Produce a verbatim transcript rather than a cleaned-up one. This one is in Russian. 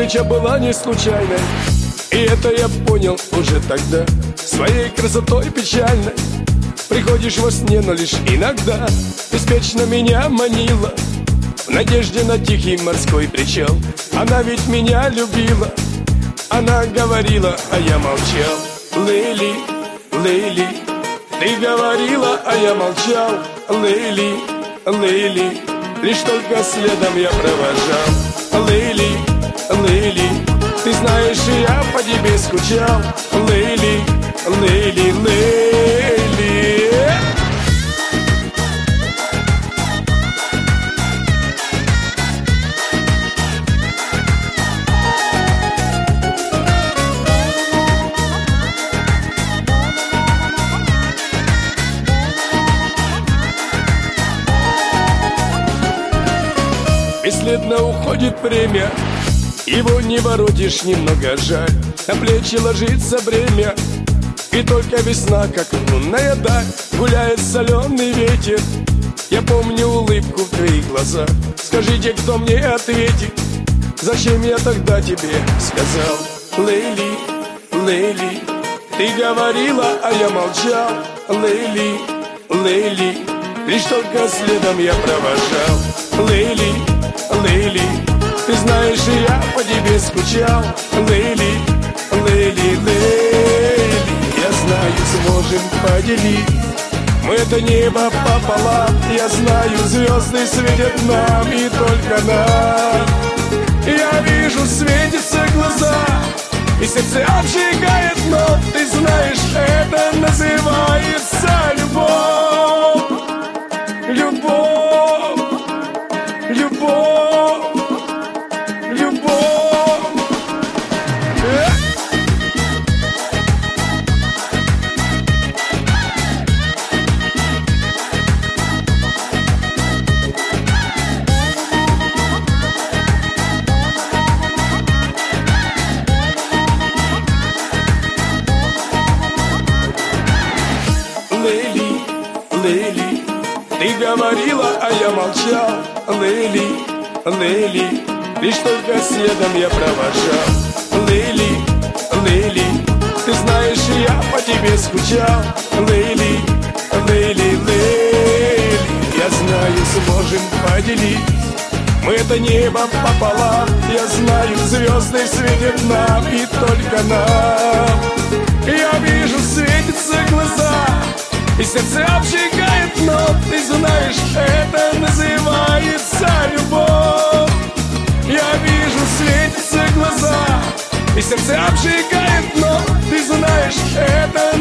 встреча была не случайной, и это я понял уже тогда. Своей красотой печальной приходишь во сне, но лишь иногда. Беспечно меня манила в надежде на тихий морской причал. Она ведь меня любила, она говорила, а я молчал. Лейли, Лейли, ты говорила, а я молчал. Лейли, Лейли, лишь только следом я провожал. Лейли, Лейли, ты знаешь, я по тебе скучал. Лейли, Лейли, Лейли. Бесследно уходит время, его не воротишь, немного жаль. На плечи ложится бремя, и только весна, как лунная даль. Гуляет соленый ветер, я помню улыбку в твоих глазах. Скажите, кто мне ответит, зачем я тогда тебе сказал? Лейли, Лейли, ты говорила, а я молчал. Лейли, Лейли, лишь только следом я провожал. Лейли, Лейли, ты знаешь, я по тебе скучал. Лейли, Лейли, Лейли, я знаю, сможем поделить мы это небо пополам. Я знаю, звезды светят нам и только нам. Я вижу, светятся глаза, и сердце обжигает, но ты знаешь, это называется любовь. Любовь, любовь, любовь. Лейли, Лейли, ты говорила, а я молчал. Лейли, Лейли, лишь только следом я провожал. Лейли, Лейли, ты знаешь, я по тебе скучал. Лейли, Лейли, Лейли, я знаю, сможем поделить мы это небо пополам. Я знаю, звезды светят нам и только нам. Я вижу, светятся глаза, и сердце обжигает, но ты знаешь, это называется любовь. Я вижу, светятся глаза, и сердце обжигает, но ты знаешь, это